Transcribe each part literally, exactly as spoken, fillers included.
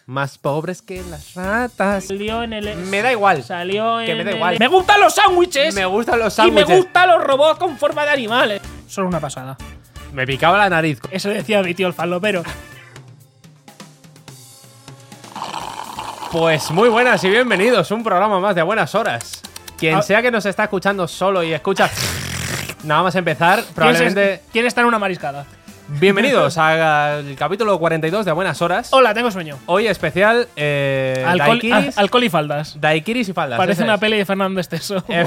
Más pobres que las ratas. Salió en el... Me da igual. Salió Que en me da el- igual. ¡Me gustan los sándwiches! Me gustan los Y sándwiches. me gustan los robots con forma de animales. Son una pasada. Me picaba la nariz. Eso decía mi tío el falopero. Pues muy buenas y bienvenidos a un programa más de A Buenas Horas. Quien Ah. sea que nos está escuchando solo y escucha nada más empezar, probablemente... ¿Quién está en una mariscada? Bienvenidos a- al capítulo cuarenta y dos de A Buenas Horas. Hola, tengo sueño. Hoy especial eh, Alcohol, daiquiris, al- alcohol y faldas. daiquiris y faldas. Parece ese una es. peli de Fernando Esteso. Eh,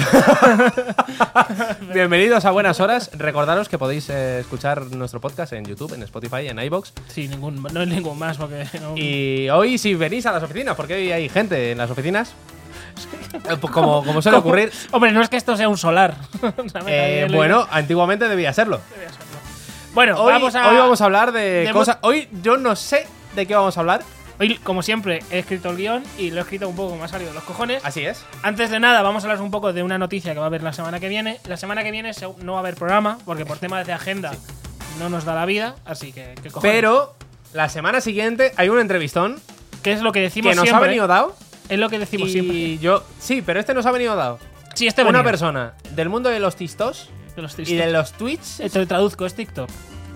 Bienvenidos a Buenas Horas. Recordaros que podéis eh, escuchar nuestro podcast en YouTube, en Spotify, en iVoox. Sí, ningún, no es ningún más porque... no- Y hoy si venís a las oficinas, porque hoy hay gente en las oficinas, eh, como, como suele ¿Cómo? ocurrir, Hombre, no es que esto sea un solar. ¿Sabes? eh, Ahí le- bueno, antiguamente debía serlo. Bueno, Hoy vamos a... hoy vamos a hablar de, de cosas... Hoy yo no sé de qué vamos a hablar. Hoy, como siempre, he escrito el guión y lo he escrito un poco como me ha salido de los cojones. Así es. Antes de nada, vamos a hablar un poco de una noticia que va a haber la semana que viene. La semana que viene se- no va a haber programa, porque por temas de agenda no nos da la vida, así que... ¿qué cojones? Pero la semana siguiente hay un entrevistón ¿Qué es lo que decimos que nos siempre? ha venido dado. Es lo que decimos Y siempre. yo... Sí, pero este nos ha venido dado. Sí, este Una venía. persona del mundo de los tistos De los y tristes. de los tweets Eh, Te lo traduzco, es TikTok.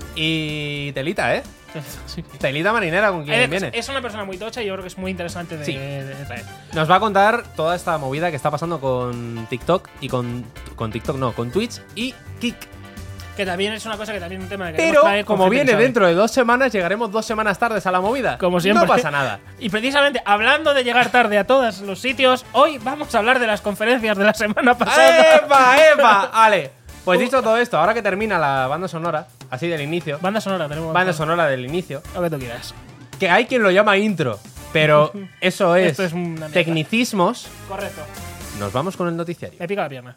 y telita, ¿eh? Sí. Telita marinera con quien Es, viene. es una persona muy tocha y yo creo que es muy interesante de, Sí. de traer. Nos va a contar toda esta movida que está pasando con TikTok y con... Con TikTok no, con Twitch y Kik. Que también es una cosa que también es un tema que queremos Pero traer con como gente que viene sabe. dentro de dos semanas, llegaremos dos semanas tardes a la movida. Como siempre. No pasa nada. Y precisamente, hablando de llegar tarde a todos los sitios, hoy vamos a hablar de las conferencias de la semana pasada. ¡Epa, epa! Vale. Pues dicho todo esto, ahora que termina la banda sonora, así del inicio, Banda sonora, tenemos. banda sonora del inicio, Lo que tú quieras. que hay quien lo llama intro, pero eso es, Esto es una mierda. tecnicismos. Correcto. Nos vamos con el noticiario. Me pica la pierna.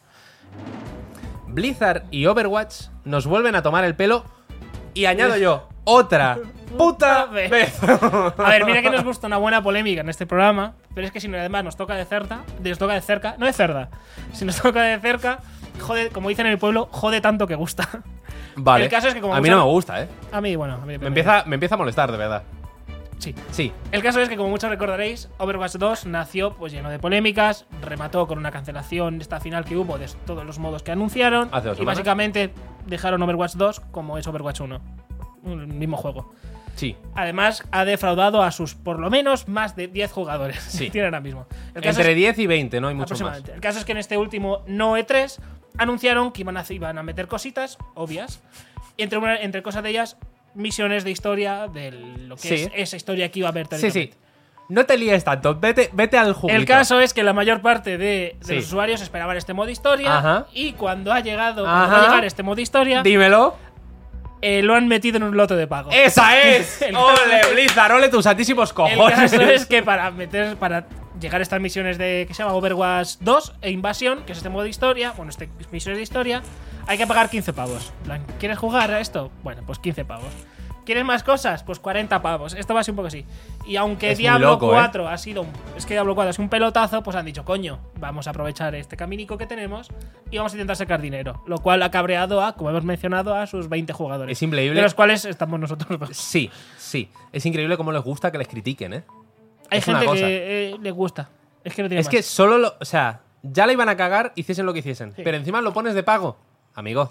Blizzard y Overwatch nos vuelven a tomar el pelo y añado yo, otra puta vez. vez. A ver, mira que nos gusta una buena polémica en este programa, pero es que si no, además nos toca de cerca, nos toca de cerca, no de cerda, si nos toca de cerca, jode, como dicen en el pueblo, jode tanto que gusta. Vale. El caso es que como a mí mucha- no me gusta, ¿eh? A mí, bueno, a mí Me empieza, me empieza a molestar, de verdad. Sí. Sí. El caso es que, como muchos recordaréis, Overwatch dos nació pues lleno de polémicas, remató con una cancelación de esta final que hubo de todos los modos que anunciaron Hace dos y semanas. básicamente dejaron Overwatch dos como es Overwatch uno, el mismo juego. Sí. Además, ha defraudado a sus por lo menos más de diez jugadores Sí. que tiene ahora mismo. El caso Entre es- diez y veinte, no hay mucho más. aproximadamente. El caso es que en este último No E tres anunciaron que iban a, iban a meter cositas obvias. Y entre, una- entre cosas de ellas, misiones de historia de lo que Sí. es esa historia que iba a haber Sí, sí. teóricamente. No te líes tanto, vete, vete al juguito. El caso es que la mayor parte de, de Sí. los usuarios esperaban este modo historia. Ajá. Y cuando ha llegado cuando Ajá. va a llegar este modo historia, Dímelo. eh, lo han metido en un lote de pago. ¡Esa es! El ¡Ole, caso- Blizzard! ¡Ole tus santísimos El cojones! caso es que para meter para llegar a estas misiones de que se llama Overwatch dos e Invasión, que es este modo de historia, bueno, este misiones de historia, hay que pagar quince pavos. En plan, ¿quieres jugar a esto? Bueno, pues quince pavos. ¿Quieres más cosas? Pues cuarenta pavos. Esto va a ser un poco así. Y aunque Es muy Diablo loco, cuatro ha sido un, es que Diablo cuatro es un pelotazo, pues han dicho, coño, vamos a aprovechar este caminico que tenemos y vamos a intentar sacar dinero. Lo cual ha cabreado a, como hemos mencionado, a sus veinte jugadores. Es increíble. De los cuales estamos nosotros dos. Sí, sí. Es increíble cómo les gusta que les critiquen, ¿eh? Hay Es una gente cosa. que eh, le gusta. Es que no tiene Es más. que solo lo... O sea, ya le iban a cagar, hiciesen lo que hiciesen. Sí. Pero encima lo pones de pago. Amigo.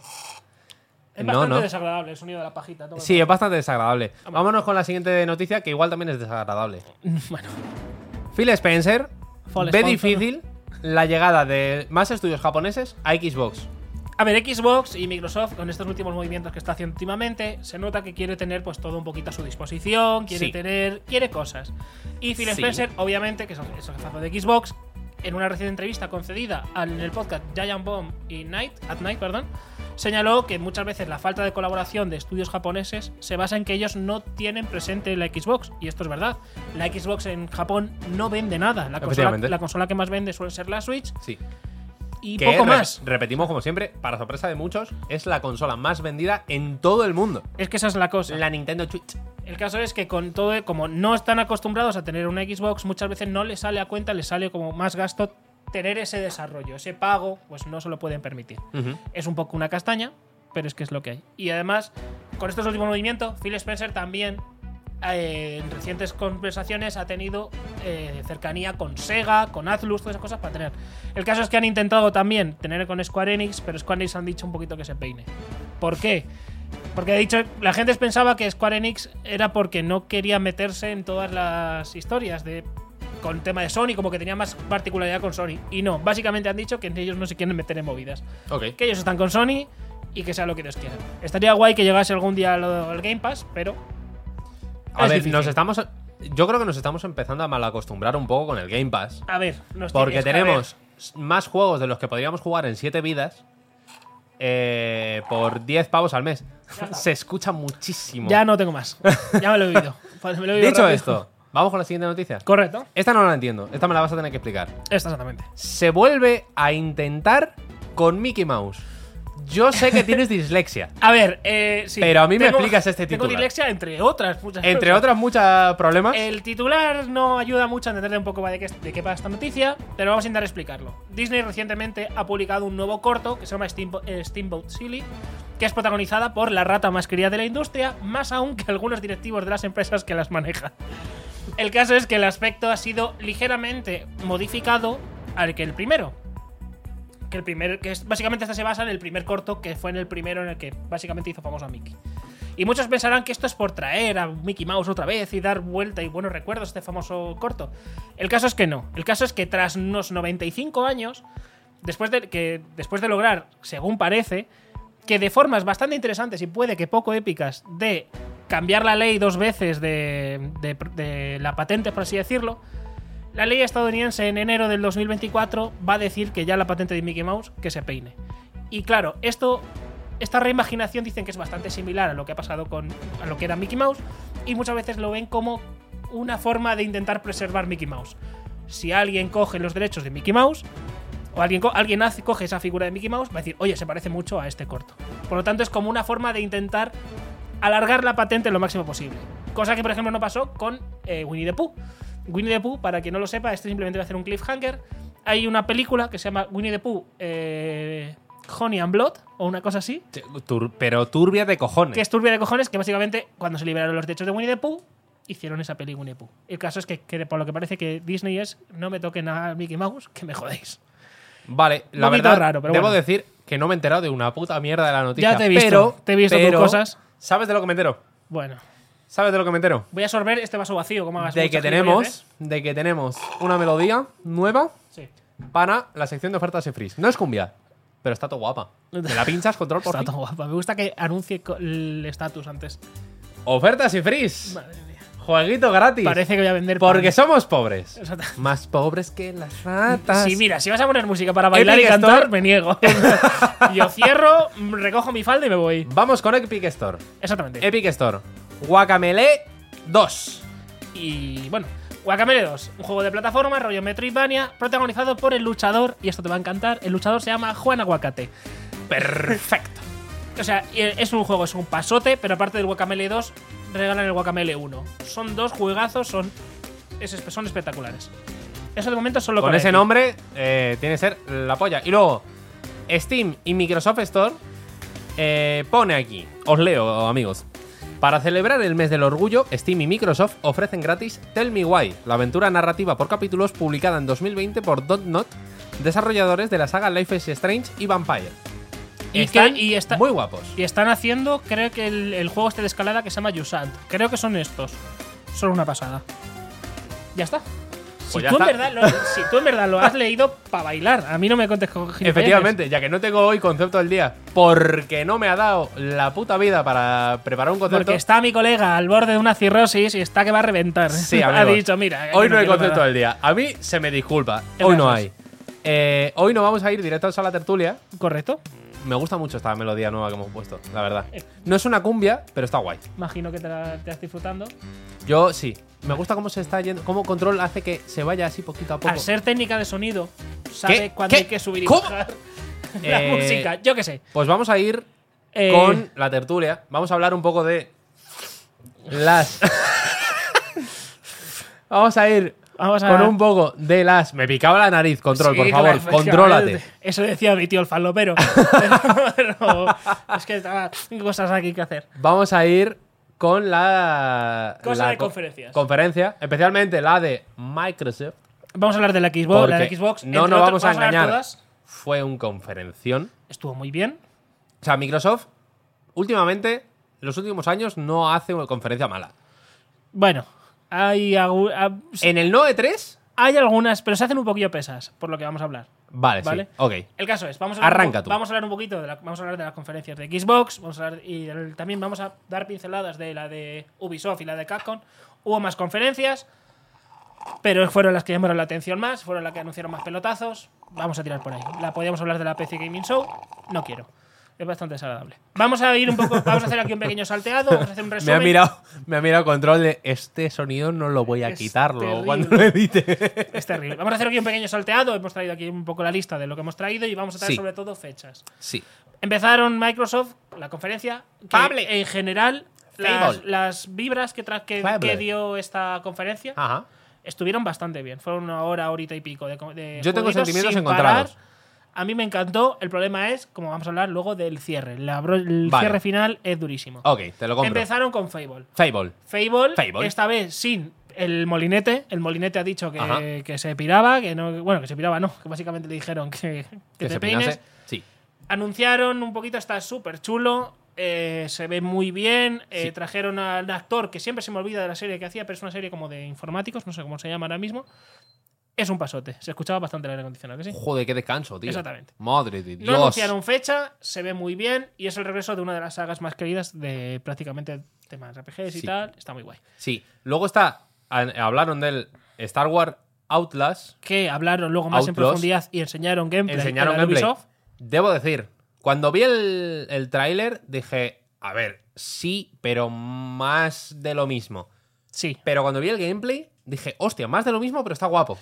Es No, bastante no. desagradable el sonido de la pajita. toma. Sí, es bastante desagradable. Vámonos con la siguiente noticia, que igual también es desagradable. Bueno, Phil Spencer Full ve sponsor. difícil la llegada de más estudios japoneses a Xbox. a ver, Xbox y Microsoft, con estos últimos movimientos que está haciendo últimamente, se nota que quiere tener pues todo un poquito a su disposición, quiere Sí. tener, quiere cosas. Y Phil Sí. Spencer, obviamente, que es el es el jefazo de Xbox, en una reciente entrevista concedida al- en el podcast Giant Bomb y Night, at Night, perdón, señaló que muchas veces la falta de colaboración de estudios japoneses se basa en que ellos no tienen presente la Xbox. Y esto es verdad. La Xbox en Japón no vende nada. La consola, Efectivamente. la consola que más vende suele ser la Switch Sí. y Que poco re- más. Repetimos como siempre, para sorpresa de muchos, es la consola más vendida en todo el mundo. Es que esa es la cosa. La Nintendo Switch. El caso es que con todo, como no están acostumbrados a tener una Xbox, muchas veces no les sale a cuenta, les sale como más gasto tener ese desarrollo, ese pago, pues no se lo pueden permitir. Ujú. Es un poco una castaña, pero es que es lo que hay. Y además, con estos últimos movimientos, Phil Spencer también eh, en recientes conversaciones ha tenido eh, cercanía con Sega, con Atlus, todas esas cosas para tener. El caso es que han intentado también tener con Square Enix, pero Square Enix han dicho un poquito que se peine. ¿Por qué? Porque he dicho, la gente pensaba que Square Enix era porque no quería meterse en todas las historias de con tema de Sony, como que tenía más particularidad con Sony. Y no, básicamente han dicho que ellos no se quieren meter en movidas. Ok. Que ellos están con Sony y que sea lo que Dios quiera. Estaría guay que llegase algún día al, al Game Pass, pero A es ver, difícil. nos estamos. Yo creo que nos estamos empezando a malacostumbrar un poco con el Game Pass. A ver, nos Porque tienes que- a tenemos más juegos de los que podríamos jugar en siete vidas eh, por diez pavos al mes. Se escucha muchísimo. ver, ya no tengo más. Ya me lo he oído. Pues me lo he oído Dicho rápido. esto, vamos con la siguiente noticia. Correcto. Esta no la entiendo. Esta me la vas a tener que explicar. Esta exactamente. Se vuelve a intentar con Mickey Mouse. Yo sé que tienes dislexia. A ver, eh, sí. Pero a mí me Tengo- explicas este Tengo titular. dislexia, entre otras muchas Entre cosas. otros muchos problemas. El titular no ayuda mucho a entender un poco de qué, de qué va esta noticia, pero vamos a intentar explicarlo. Disney recientemente ha publicado un nuevo corto que se llama Steambo- eh, Steamboat Silly, que es protagonizada por la rata más querida de la industria, más aún que algunos directivos de las empresas que las manejan. El caso es que el aspecto ha sido ligeramente modificado al que el primero. Que el primer, que es, básicamente esta se basa en el primer corto, que fue en el primero en el que básicamente hizo famoso a Mickey. Y muchos pensarán que esto es por traer a Mickey Mouse otra vez y dar vuelta y buenos recuerdos a este famoso corto. El caso es que no. El caso es que tras unos noventa y cinco años, después de, que, después de lograr, según parece, que de formas bastante interesantes y puede que poco épicas, de cambiar la ley dos veces de, de, de la patente, por así decirlo, la ley estadounidense en enero del dos mil veinticuatro va a decir que ya la patente de Mickey Mouse que se peine. Y claro, esto, esta reimaginación dicen que es bastante similar a lo que ha pasado con a lo que era Mickey Mouse y muchas veces lo ven como una forma de intentar preservar Mickey Mouse. Si alguien coge los derechos de Mickey Mouse o alguien, co- alguien hace, coge esa figura de Mickey Mouse, va a decir, oye, se parece mucho a este corto. Por lo tanto, es como una forma de intentar alargar la patente lo máximo posible. Cosa que, por ejemplo, no pasó con eh, Winnie the Pooh. Winnie the Pooh, para quien no lo sepa, este simplemente va a hacer un cliffhanger. Hay una película que se llama Winnie the Pooh eh, Honey and Blood, o una cosa así, Tur- pero turbia de cojones. que es turbia de cojones, que básicamente, cuando se liberaron los derechos de Winnie the Pooh, hicieron esa peli Winnie the Pooh. El caso es que, que por lo que parece que Disney es, no me toquen a Mickey Mouse, que me jodéis. Vale, la poquito verdad, raro, pero debo bueno. decir que no me he enterado de una puta mierda de la noticia. Ya te he visto, pero, te he visto tus pero, cosas. ¿Sabes de lo que me entero? Bueno, ¿Sabes de lo que me entero? voy a sorber este vaso vacío, como hagas De mucha que gilipollez, tenemos, de que tenemos una melodía nueva ¿eh? Sí. para la sección de ofertas y freeze. No es cumbia, pero está todo guapa. ¿Me la pinchas, control, por Está fin? todo guapa. Me gusta que anuncie co- el estatus antes. Ofertas y freeze. Madre mía. Jueguito gratis. Parece que voy a vender Porque pan. somos pobres. Exacto. Más pobres que las ratas. Sí, mira, si vas a poner música para bailar Epic y cantar, Store. me niego. Yo cierro, recojo mi falda y me voy. Vamos con Epic Store. Exactamente. Epic Store. Guacamele dos. Y bueno, Guacamelee dos, un juego de plataforma, rollo Metroidvania, protagonizado por el luchador, y esto te va a encantar, el luchador se llama Juan Aguacate. Perfecto. O sea, es un juego, es un pasote, pero aparte del Guacamelee dos, regalan el Guacamelee uno. Son dos juegazos, son, es- son espectaculares. Eso de momento solo Con con ese Epic. nombre eh, tiene que ser la polla. Y luego, Steam y Microsoft Store eh, pone aquí, os leo, amigos. Para celebrar el mes del orgullo, Steam y Microsoft ofrecen gratis Tell Me Why, la aventura narrativa por capítulos publicada en dos mil veinte por Dotnod, desarrolladores de la saga Life is Strange y Vampire. Y Están que- y está- muy guapos. Y están haciendo, creo que el, el juego este de escalada que se llama Jusant. Creo que son estos. Son una pasada. Ya está. Si, Pues ya tú en está. verdad lo, si tú en verdad lo has leído para bailar, a mí no me contes con gilipolleces. Efectivamente, ya que no tengo hoy concepto del día, porque no me ha dado la puta vida para preparar un concepto. Porque está mi colega al borde de una cirrosis y está que va a reventar. Sí, ha amigos. dicho, mira. Hoy que no hay quiero concepto nada. del día. A mí se me disculpa. ¿Qué Hoy no haces? hay. Eh, hoy no vamos a ir directos a la tertulia. Correcto. Me gusta mucho esta melodía nueva que hemos puesto, la verdad. No es una cumbia, pero está guay. Imagino que te la te estás disfrutando. Yo sí. Me gusta cómo se está yendo, cómo Control hace que se vaya así poquito a poco. Al ser técnica de sonido, sabe ¿Qué? cuándo ¿Qué? hay que subir y ¿Cómo? bajar la Eh, música. Yo qué sé. Pues vamos a ir Eh, con la tertulia. Vamos a hablar un poco de las. Vamos a ir Vamos a con un poco de las. Me picaba la nariz, Control, Sí, por favor, claro, contrólate. Eso decía mi tío el falopero. Pero es que estaba cosas aquí que hacer. Vamos a ir con la. Cosa la de co- conferencias. Conferencia, especialmente la de Microsoft. Vamos a hablar de la Xbox. La de Porque Xbox no entre nos otras- vamos a hablar engañar. todas. Fue un conferención. Estuvo muy bien. O sea, Microsoft, últimamente, en los últimos años, no hace una conferencia mala. Bueno, hay, algu- a- En el no E tres, hay algunas, pero se hacen un poquillo pesas, por lo que vamos a hablar. vale, Vale. sí. Ok. El caso es, vamos a hablar, Arranca un, po- tú. vamos a hablar un poquito de la- vamos a hablar de las conferencias de Xbox, vamos a hablar, y el- también vamos a dar pinceladas de la de Ubisoft y la de Capcom. Hubo más conferencias, pero fueron las que llamaron la atención más, fueron las que anunciaron más pelotazos. Vamos a tirar por ahí. La podíamos hablar de la P C Gaming Show, no quiero. Es bastante desagradable. Vamos a ir un poco, vamos a hacer aquí un pequeño salteado, vamos a hacer un Me resumen. ha mirado, me ha mirado control de este sonido, no lo voy a Es quitarlo terrible. cuando lo edite. Es terrible. Vamos a hacer aquí un pequeño salteado. Hemos traído aquí un poco la lista de lo que hemos traído y vamos a traer Sí. sobre todo fechas. Sí. Empezaron Microsoft, la conferencia, que Fable. en general las, Fable. las vibras que, tra- que, Fable. que dio esta conferencia Ajá. estuvieron bastante bien. Fueron una hora, horita y pico de, de Yo tengo jueguitos sentimientos sin encontrados. parar. A mí me encantó. El problema es, como vamos a hablar luego, del cierre. La bro- el Vale. cierre final es durísimo. Ok, te lo compro. Empezaron con Fable. Fable. Fable, Fable. esta vez sin el molinete. El molinete ha dicho Ajá. que, que se piraba, que no, bueno, que se piraba no, que básicamente le dijeron que, que Que te se peines. pinase. Sí. Anunciaron un poquito, está súper chulo, eh, se ve muy bien. eh, Sí. Trajeron al actor que siempre se me olvida de la serie que hacía, pero es una serie como de informáticos, no sé cómo se llama ahora mismo. Es un pasote, se escuchaba bastante el aire acondicionado, ¿que sí? Joder, qué descanso, tío. Exactamente. Madre de Dios. No anunciaron fecha, se ve muy bien y es el regreso de una de las sagas más queridas de prácticamente temas R P Gs y Sí. tal. Está muy guay. Sí. Luego está. a- Hablaron del Star Wars Outlast. Que hablaron luego más en Outlaws. profundidad y enseñaron gameplay. Enseñaron de la de gameplay. Ubisoft. Debo decir, cuando vi el, el tráiler, dije, a ver, sí, pero más de lo mismo. Sí. Pero cuando vi el gameplay, dije, hostia, más de lo mismo, pero está guapo.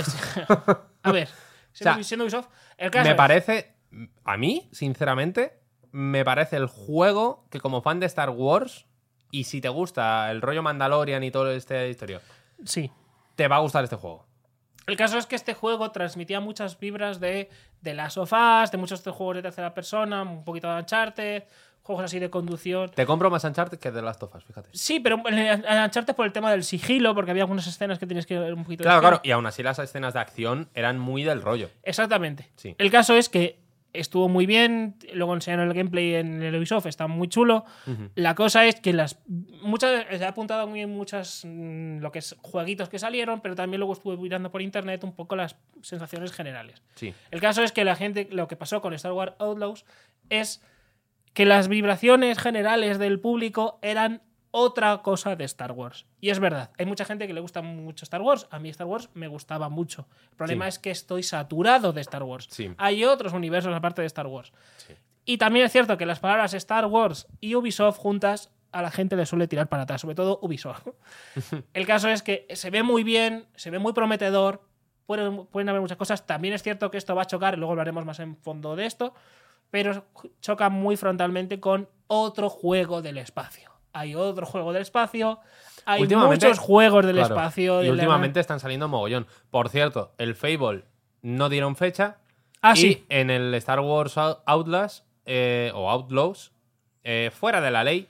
A ver, siendo, sea, siendo Ubisoft, el caso Me es- parece, a mí, sinceramente, me parece el juego que como fan de Star Wars, y si te gusta el rollo Mandalorian y todo este historia, Sí. te va a gustar este juego. El caso es que este juego transmitía muchas vibras de, de Last of Us, de muchos de juegos de tercera persona, un poquito de Uncharted, juegos así de conducción. Te compro más Uncharted que The Last of Us, fíjate. Sí, pero en en Uncharted por el tema del sigilo, porque había algunas escenas que tienes que ver un poquito de Claro, sigilo. claro. Y aún así las escenas de acción eran muy del rollo. Exactamente. Sí. El caso es que estuvo muy bien, luego enseñaron el gameplay en el Ubisoft, está muy chulo. Ujú. La cosa es que las muchas se ha apuntado muy en muchas mm, lo que es jueguitos que salieron, pero también luego estuve mirando por internet un poco las sensaciones generales. Sí. El caso es que la gente, lo que pasó con Star Wars Outlaws es que las vibraciones generales del público eran otra cosa de Star Wars. Y es verdad, hay mucha gente que le gusta mucho Star Wars. A mí Star Wars me gustaba mucho. El problema Sí. es que estoy saturado de Star Wars. Sí. Hay otros universos aparte de Star Wars. Sí. Y también es cierto que las palabras Star Wars y Ubisoft juntas a la gente le suele tirar para atrás, sobre todo Ubisoft. El caso es que se ve muy bien, se ve muy prometedor, pueden, pueden haber muchas cosas. También es cierto que esto va a chocar, luego hablaremos más en fondo de esto, pero choca muy frontalmente con otro juego del espacio. Hay otro juego del espacio, hay Últimamente- muchos juegos del Claro. espacio. Y de la- últimamente están saliendo mogollón. Por cierto, el Fable no dieron fecha. Ah, y sí. en el Star Wars Out- Outlast eh, o Outlaws, eh, fuera de la ley,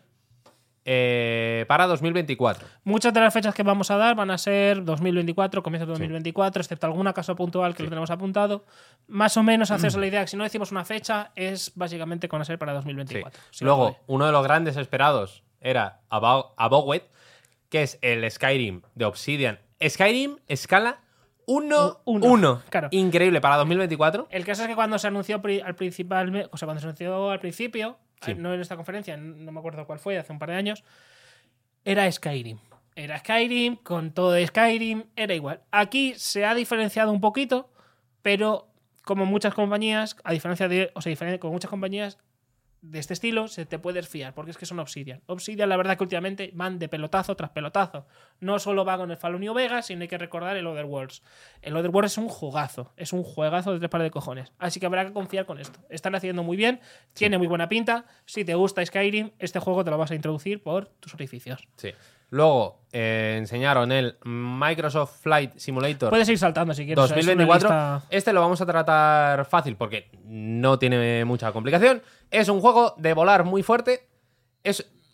eh, para dos mil veinticuatro. Muchas de las fechas que vamos a dar van a ser dos mil veinticuatro, comienzo de dos mil veinticuatro, excepto algún caso puntual que Sí. lo tenemos apuntado. Más o menos haceros la idea que si no decimos una fecha, es básicamente con a ser para dos mil Sí. veinticuatro. Si lo Luego, puede. uno de los grandes esperados era Abo- Abowet, que es el Skyrim de Obsidian. Skyrim escala uno Uno, uno. claro. Increíble para dos mil veinticuatro. El caso es que cuando se anunció pri- al principal, o sea, cuando se anunció al principio, Sí. eh, no en esta conferencia, no me acuerdo cuál fue, hace un par de años, era Skyrim. Era Skyrim, con todo de Skyrim, era igual. Aquí se ha diferenciado un poquito, pero como muchas compañías, a diferencia de, o sea, diferente, como muchas compañías de este estilo, se te puedes fiar, porque es que son Obsidian. Obsidian, la verdad que últimamente van de pelotazo tras pelotazo. No solo va con el Fallout New Vegas, sino hay que recordar el Other Worlds. El Other Worlds es un juegazo, es un juegazo de tres pares de cojones. Así que habrá que confiar con esto. Están haciendo muy bien, tiene muy buena pinta. Si te gusta Skyrim, este juego te lo vas a introducir por tus orificios. Sí. Luego eh, enseñaron el Microsoft Flight Simulator Puedes ir saltando si quieres. dos mil veinticuatro. Es una lista- Este lo vamos a tratar fácil porque no tiene mucha complicación. Es un juego de volar muy fuerte. Es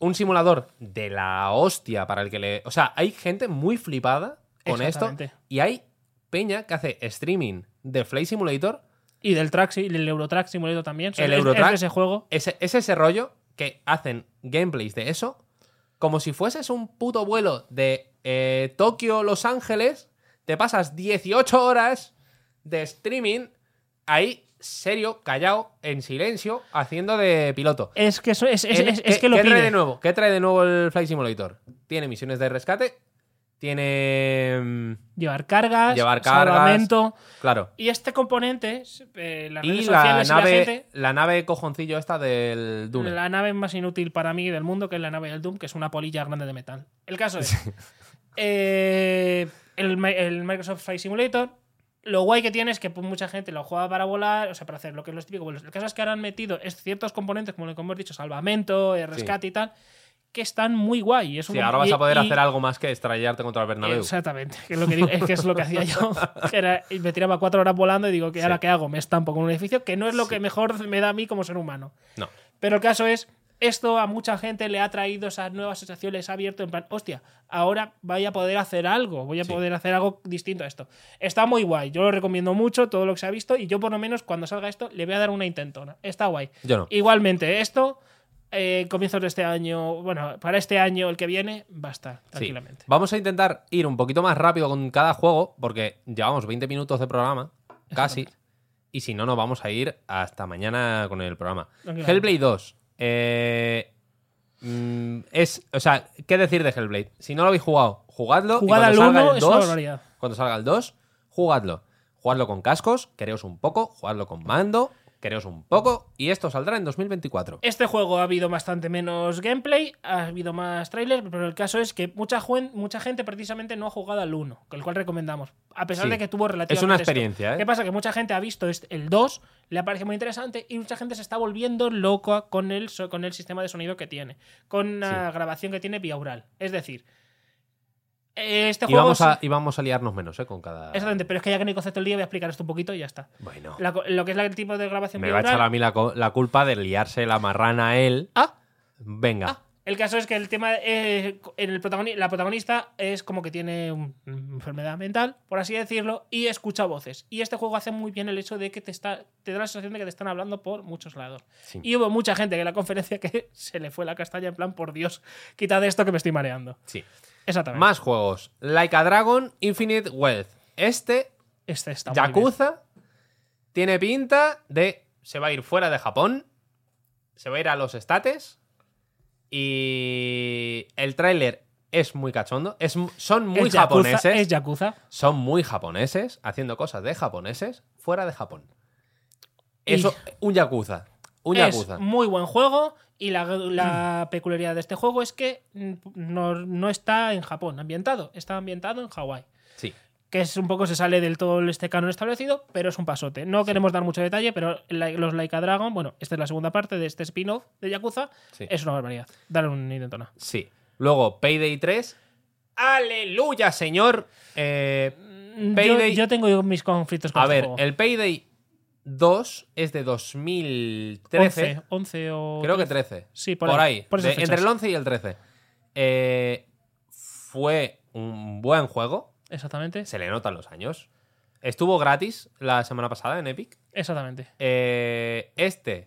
un simulador de la hostia para el que le... O sea, hay gente muy flipada con esto Exactamente. y hay peña que hace streaming de Flight Simulator. Y del Track, y el Eurotrack Simulator también. El es, Eurotrack, es de ese juego. Es, es ese rollo que hacen gameplays de eso como si fueses un puto vuelo de eh, Tokio, Los Ángeles, te pasas dieciocho horas de streaming ahí, serio, callado, en silencio, haciendo de piloto. Es que eso es, es, El- es- ¿qué- es que lo ¿qué pide. trae de nuevo? ¿Qué trae de nuevo el Flight Simulator? Tiene misiones de rescate, tiene... mm, Llevar cargas, Llevar cargas. salvamento. Claro. Y este componente, eh, las Y redes la sociales y la nave, gente, la nave cojoncillo esta del Dune. la nave más inútil para mí del mundo, que es la nave del Doom, que es una polilla grande de metal. El caso es, eh, el, Mi- el Microsoft Flight Simulator, lo guay que tiene es que pues, mucha gente lo juega para volar, o sea, para hacer lo que es lo típico. Bueno, el caso es que ahora han metido es ciertos componentes, como lo que hemos dicho, salvamento, eh, rescate y tal, que están muy guay. Es un Sí, comp- ahora vas y- a poder y- hacer algo más que estrellarte contra el Bernabéu. Exactamente, que es lo que, digo, es, que es lo que hacía yo. Que era, y me tiraba cuatro horas volando y digo, ¿que ahora Sí. qué hago? Me estampo con un edificio, que no es lo Sí. que mejor me da a mí como ser humano. No. Pero el caso es, esto a mucha gente le ha traído esas nuevas sensaciones, les ha abierto en plan, hostia, ahora voy a poder hacer algo, voy a Sí. poder hacer algo distinto a esto. Está muy guay, yo lo recomiendo mucho, todo lo que se ha visto, y yo por lo menos cuando salga esto le voy a dar una intentona. Está guay. Yo no. Igualmente, esto, eh, comienzos de este año, bueno, para este año, el que viene, va a estar Sí. tranquilamente. Vamos a intentar ir un poquito más rápido con cada juego, porque llevamos veinte minutos de programa, casi. Y si no, nos vamos a ir hasta mañana con el programa. Tranquilamente. Hellblade dos. Eh, mm, es, o sea, ¿qué decir de Hellblade? Si no lo habéis jugado, jugadlo. y Jugad cuando al salga uno, el es una dos, barbaridad. cuando salga el dos, jugadlo. Jugadlo con cascos, quereos un poco. Jugadlo con mando, quereos un poco. Y esto saldrá en dos mil veinticuatro. Este juego ha habido bastante menos gameplay, ha habido más trailers, pero el caso es que mucha, juen- mucha gente precisamente no ha jugado al uno, con el cual recomendamos. A pesar Sí. de que tuvo relativamente. Es una esto. experiencia, ¿eh? ¿Qué pasa? Que mucha gente ha visto este- el dos, le ha parecido muy interesante y mucha gente se está volviendo loca con el, so- con el sistema de sonido que tiene, con la grabación que tiene biaural. Es decir, este Y juego. vamos, a, es- y vamos a liarnos menos, ¿eh? Con cada. Exactamente, pero es que ya que no hay concepto del día, voy a explicar esto un poquito y ya está. Bueno. La co- lo que es la- el tipo de grabación Me va a biaural. echar a mí la, co- la culpa de liarse la marrana a él. Ah, Venga. Ah, el caso es que el tema eh, en el protagoni- la protagonista es como que tiene un- una enfermedad mental, por así decirlo, y escucha voces. Y este juego hace muy bien el hecho de que te está te da la sensación de que te están hablando por muchos lados. Sí. Y hubo mucha gente en la conferencia que se le fue la castaña en plan, por Dios, quitad esto que me estoy mareando. Sí. Exactamente. Más juegos. Like a Dragon, Infinite Wealth. Este, Este está muy bien. Yakuza, tiene pinta de... Se va a ir fuera de Japón. Se va a ir a los estates. Y el tráiler es muy cachondo. Es, son muy Es Yakuza, japoneses. Es Yakuza. Son muy japoneses, haciendo cosas de japoneses fuera de Japón. Y- Eso, un Yakuza. Un Es Yakuza. muy buen juego y la, la peculiaridad de este juego es que mm, no, no está en Japón ambientado, está ambientado en Hawái. Sí. Que es un poco se sale del todo este canon establecido, pero es un pasote. No queremos dar mucho detalle, pero la- los Like a Dragon, bueno, esta es la segunda parte de este spin-off de Yakuza, Sí. es una barbaridad. Dale un intentona. Sí. Luego, Payday tres. ¡Aleluya, señor! Eh, Yo, Payday- yo tengo mis conflictos con a este ver, juego. el Payday dos es de dos mil trece. once, once o Creo que trece. trece. Sí, por ahí, por esas De- fechas. entre el once y el trece. Eh, fue un buen juego. Exactamente. Se le notan los años. Estuvo gratis la semana pasada en Epic. Exactamente. Eh, este.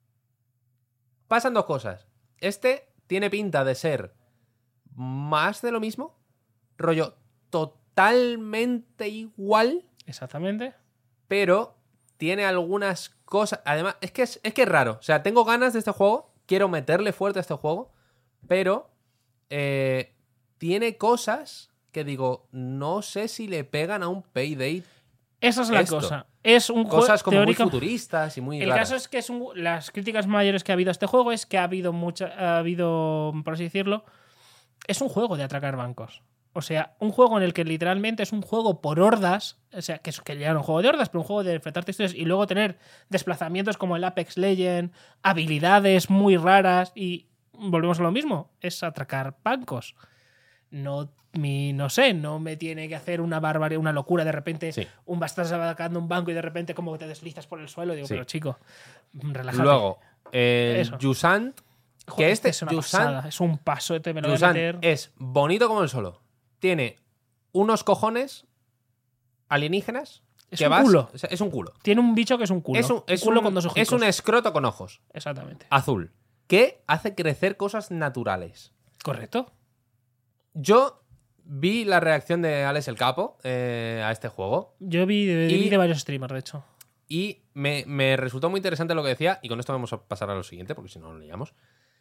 Pasan dos cosas. Este tiene pinta de ser más de lo mismo. Rollo totalmente igual. Exactamente. Pero tiene algunas cosas. Además, es que es, es que es raro. O sea, tengo ganas de este juego. Quiero meterle fuerte a este juego. Pero eh, tiene cosas que digo, no sé si le pegan a un Payday. Esa es la Esto. cosa. Es un juego Cosas como teórico. muy futuristas y muy El raras. caso es que es un- las críticas mayores que ha habido a este juego es que ha habido mucha, ha habido, por así decirlo, es un juego de atracar bancos. O sea, un juego en el que literalmente es un juego por hordas, o sea, que es que ya era un juego de hordas, pero un juego de enfrentarte a historias y luego tener desplazamientos como el Apex Legends, habilidades muy raras y volvemos a lo mismo, es atracar bancos. No, mi, no sé, no me tiene que hacer una barbaridad, una locura de repente, Sí. un estás atacando un banco y de repente como que te deslizas por el suelo. Digo, Sí. pero chico, relájate. Luego, el Eso. Jusant, Joder, que este es una Yusan, pasada. Es un paso, te me lo voy a Yusan meter. es bonito como el solo. Tiene unos cojones alienígenas. Es que un vas- culo. o sea, es un culo. Tiene un bicho que es un culo. Es un, es culo un- con dos ojos. es un escroto con ojos. Exactamente. Azul. Que hace crecer cosas naturales. Correcto. Yo vi la reacción de Alex el Capo eh, a este juego. Yo vi de, Y- vi de varios streamers, de hecho. Y me, me resultó muy interesante lo que decía. Y con esto vamos a pasar a lo siguiente, porque si no lo liamos.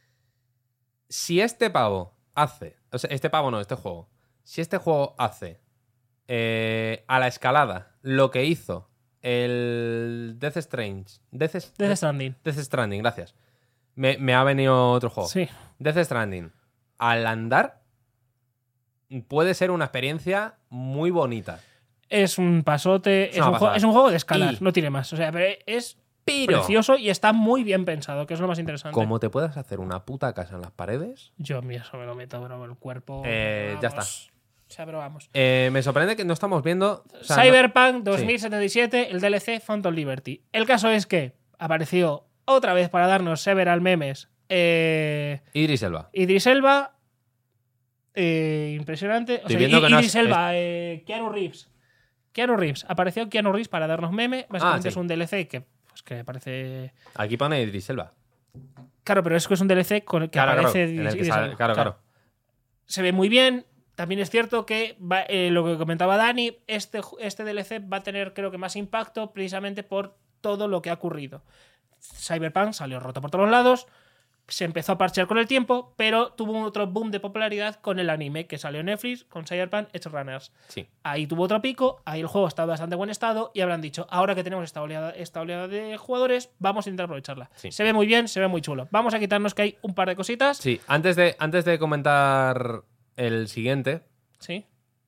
Si este pavo hace. O sea, este pavo no, este juego. Si este juego hace eh, a la escalada lo que hizo el Death Strange. Death, Death Stranding. Death Stranding, gracias. Me, me ha venido otro juego. Sí. Death Stranding. Al andar puede ser una experiencia muy bonita. Es un pasote. Es Es, una un, juego, pasada. es un juego de escalar, Y- no tiene más. O sea, pero es Pero precioso y está muy bien pensado, que es lo más interesante. como te puedas hacer una puta casa en las paredes, Yo, mira, eso me lo meto, bro, el cuerpo. Eh, ya vamos. O sea, pero vamos. eh, me sorprende que no estamos viendo... o sea, no- Cyberpunk dos mil setenta y siete, el D L C Phantom Liberty. El caso es que apareció otra vez para darnos several memes. Eh, Idris Elba. Idris Elba. eh, impresionante. O Estoy sea, viendo I- que no Idris has- Elba, eh, Keanu Reeves. Keanu Reeves. Apareció Keanu Reeves para darnos meme. Básicamente Ah, sí. es un D L C que, pues, que parece. Aquí pone Idris Elba. Claro, pero es que es un D L C con el que Claro, claro, aparece en el que Idris sale- Elba. claro, claro. Se ve muy bien. También es cierto que va- eh, lo que comentaba Dani, este, ju- este D L C va a tener, creo que, más impacto precisamente por todo lo que ha ocurrido. Cyberpunk salió roto por todos lados, se empezó a parchear con el tiempo, pero tuvo un otro boom de popularidad con el anime que salió en Netflix, con Cyberpunk Edge Runners. Sí. Ahí tuvo otro pico, ahí el juego está en bastante buen estado y habrán dicho, ahora que tenemos esta oleada, esta oleada de jugadores, vamos a intentar aprovecharla. Sí. Se ve muy bien, se ve muy chulo. Vamos a quitarnos que hay un par de cositas. Sí, antes de, antes de comentar el siguiente, Sí.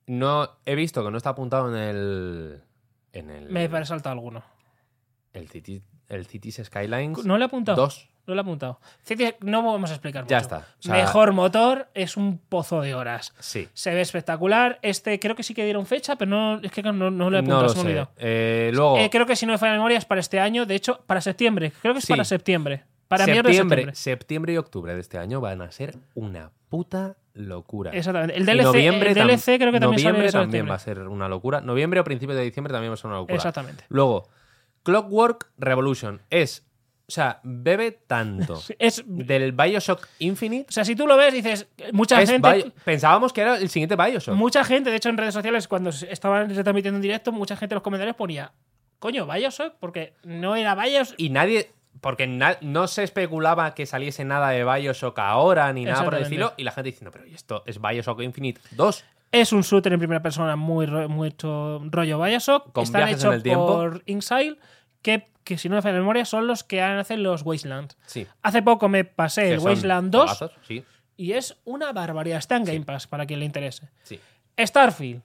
no he visto que no está apuntado en el... En el... Me parece saltado alguno. El, City, el Cities Skylines No le he apuntado. dos. No lo he apuntado. City- No vamos a explicar mucho. Ya está. O sea- Mejor motor, es un pozo de horas. Sí. Se ve espectacular. Este creo que sí que dieron fecha, pero no, es que no, no lo he apuntado, No lo se me ha sé. olvidado. Eh, luego, Eh, creo que si no me falla la memoria es para este año. De hecho, para septiembre. Creo que es Sí. para septiembre. Para mí de septiembre, septiembre. septiembre y octubre de este año van a ser una puta locura. Exactamente. El Y D L C, noviembre el D L C tam- creo que también sale noviembre en también septiembre. va a ser una locura. Noviembre o principios de diciembre también va a ser una locura. Exactamente. Luego, Clockwork Revolution es, o sea, bebe tanto Sí, Es, del BioShock Infinite. o sea, si tú lo ves, dices, mucha Es gente. Bio- Pensábamos que era el siguiente BioShock. Mucha gente, de hecho, en redes sociales, cuando se estaban retransmitiendo en directo, mucha gente en los comentarios ponía, coño, Bioshock, porque no era Bioshock. Y nadie. Porque na- no se especulaba que saliese nada de BioShock ahora ni nada por el Exactamente. estilo. Y la gente diciendo, pero ¿y esto es BioShock Infinite dos? Es un shooter en primera persona muy, ro- muy hecho rollo Bioshock. Con Están viajes en hechos el tiempo. por Inxile, que, que si no me falla la memoria, son los que hacen los Wasteland. Sí. Hace poco me pasé Que el son Wasteland dos juegazos, Sí, y es una barbaridad. Está en Game Pass, para quien le interese. sí. Starfield.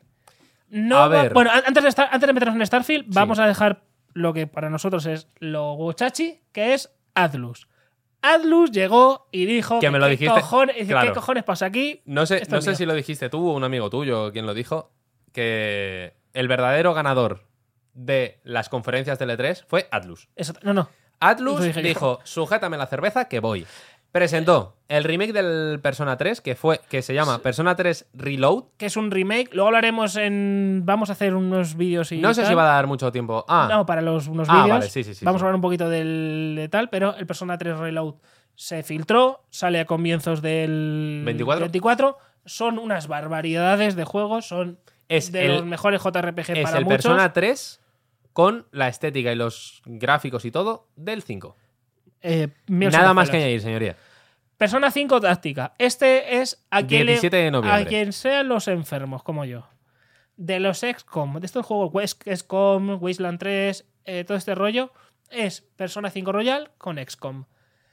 No A va- ver. Bueno, an- antes de, estar- antes de meternos en Starfield, vamos a dejar lo que para nosotros es lo guachachi, que es Atlus. Atlus llegó y dijo Que me lo ¿qué dijiste. Cojones, dice, Claro. ¿qué cojones pasa aquí? No sé, Esto no es sé mío. si lo dijiste tú o un amigo tuyo quien lo dijo, que el verdadero ganador de las conferencias de E tres fue Atlus. Eso- no, no. Atlus Eso dije yo. dijo, sujétame la cerveza que voy. Presentó el remake del Persona tres, que fue que se llama Persona tres Reload. Que es un remake. Luego lo haremos en. Vamos a hacer unos vídeos y. No sé tal. si va a dar mucho tiempo. Ah, No, para los, unos Ah, vídeos. vale, sí, sí, sí, Vamos sí. a hablar un poquito del, de tal, pero el Persona tres Reload se filtró, sale a comienzos del ¿veinticuatro? veinticuatro. Son unas barbaridades de juegos, son es de el, los mejores J R P G es para el muchos. Persona tres con la estética y los gráficos y todo del cinco. Eh, mil Nada más que pelas. añadir, señoría. Persona cinco Táctica. Este es a quien, le- diecisiete de noviembre. a quien sean los enfermos, como yo. De los X COM, de estos juegos, West- X COM, Wasteland tres, eh, todo este rollo, es Persona cinco Royal con X COM.